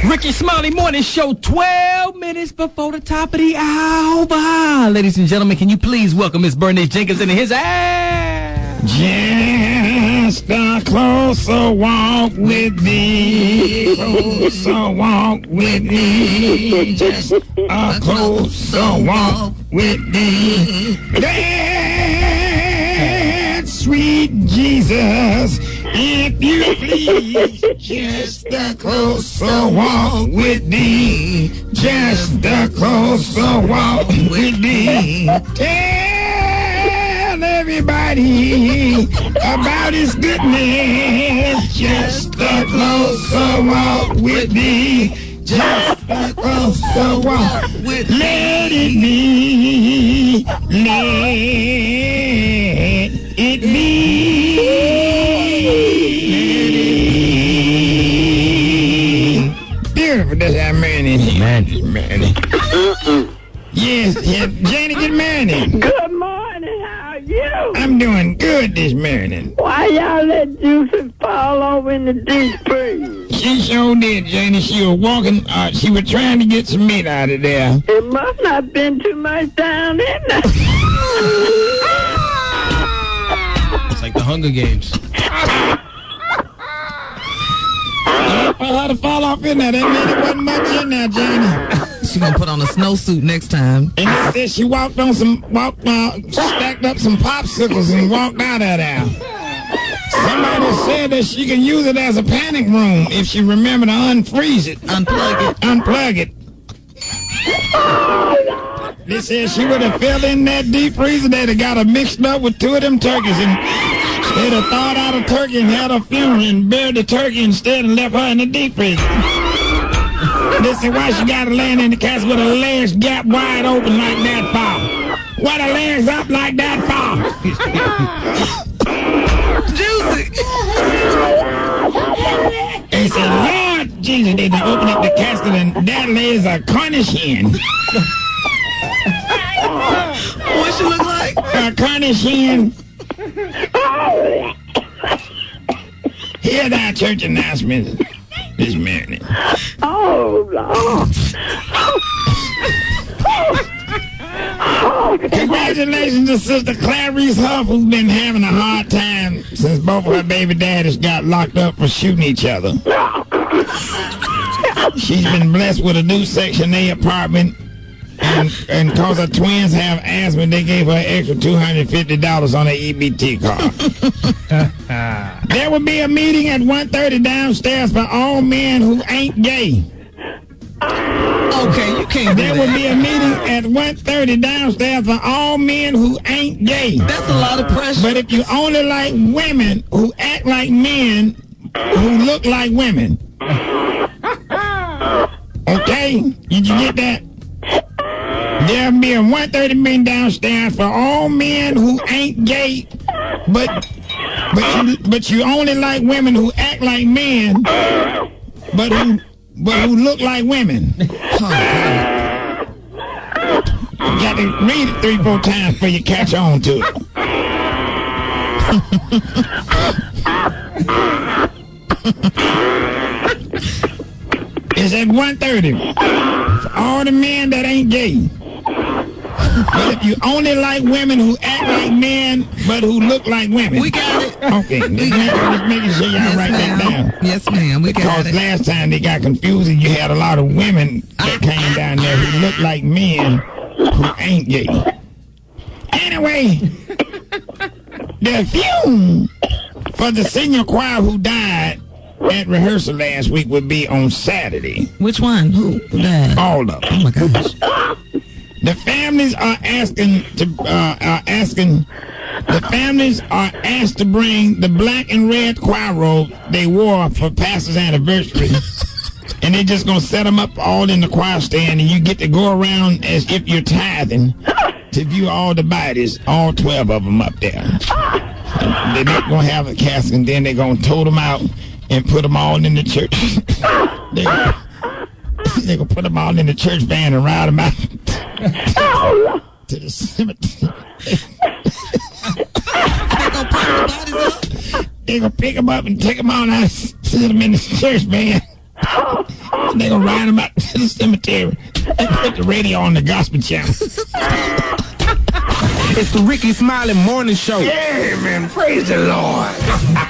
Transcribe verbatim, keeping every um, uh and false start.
Ricky Smiley Morning Show, twelve minutes before the top of the hour. Ladies and gentlemen, can you please welcome Miss Bernice Jenkins into his ass? Just a closer walk with thee, closer walk with thee, just a closer walk with thee. That sweet Jesus, if you please, just a closer walk with thee, just a closer walk with thee. Tell everybody about his goodness, just a closer walk with thee, just a closer walk with thee. Let it be, let it be. Beautiful, that's how Manny. Manny. Manny. Yes, yes, Jenny, good morning. Good morning, how are you? I'm doing good this morning. Why y'all let juices fall over in the deep freeze? She sure did, Janie. She was walking, uh, she was trying to get some meat out of there. It must not have been too much down in there. It's like the Hunger Games. For her to fall off in there, that meant it wasn't much in there, Janie. She gonna put on a snowsuit next time. And it said she walked on some, walked, uh, stacked up some popsicles and walked out of there. Somebody said that she can use it as a panic room if she remember to unfreeze it. Unplug it. Unplug it. They said she would have fell in that deep freezer. They'd have got her mixed up with two of them turkeys, and they'd have thawed out a turkey and had a funeral and buried the turkey instead and left her in the deep freezer. They said, why she got to land in the casket with her legs gap wide open like that for? Why the legs up like that for? Juicy. They said, Lord Jesus, they done open up the casket and that lays a Cornish hen. What she look like? A Cornish hen. Here's our church announcements this morning. Oh, Lord. Congratulations to Sister Clarice Huff, who's been having a hard time since both of her baby daddies got locked up for shooting each other. She's been blessed with a new Section A apartment, and and cause her twins have asthma, they gave her an extra two hundred fifty dollars on her E B T card. There will be a meeting at one thirty downstairs for all men who ain't gay. Okay, you can't do There that. will be a meeting at one thirty downstairs for all men who ain't gay. That's a lot of pressure. But if you only like women who act like men who look like women. Okay? Did you get that? There'll be a one thirty meeting downstairs for all men who ain't gay, but but you but you only like women who act like men, but who but who look like women. Oh, You got to read it three, four times before you catch on to it. It's at one thirty for all the men that ain't gay. But if you only like women who act like men, but who look like women. we got it. Okay, just making sure y'all Yes, write that ma'am. down. Yes, ma'am. We got Because it. last time they got confused and you had a lot of women that came down there who looked like men who ain't gay. Anyway, the fume for the senior choir who died at rehearsal last week would be on Saturday. Which one? Who? Who died? All of them. Oh my gosh. The families are asking to uh, are asking. The families are asked to bring the black and red choir robe they wore for pastor's anniversary, and they're just gonna set them up all in the choir stand, and you get to go around as if you're tithing to view all the bodies, all twelve of them up there. And they're not gonna have a casket, and then they're gonna tote them out and put them all in the church. they They're going to put them all in the church van and ride them out to the cemetery. They gonna put the bodies up? They're going to pick them up and take them on out and sit them in the church van. They gonna ride them out to the cemetery and put the radio on the gospel channel. It's the Ricky Smiley Morning Show. Yeah, man. Praise the Lord.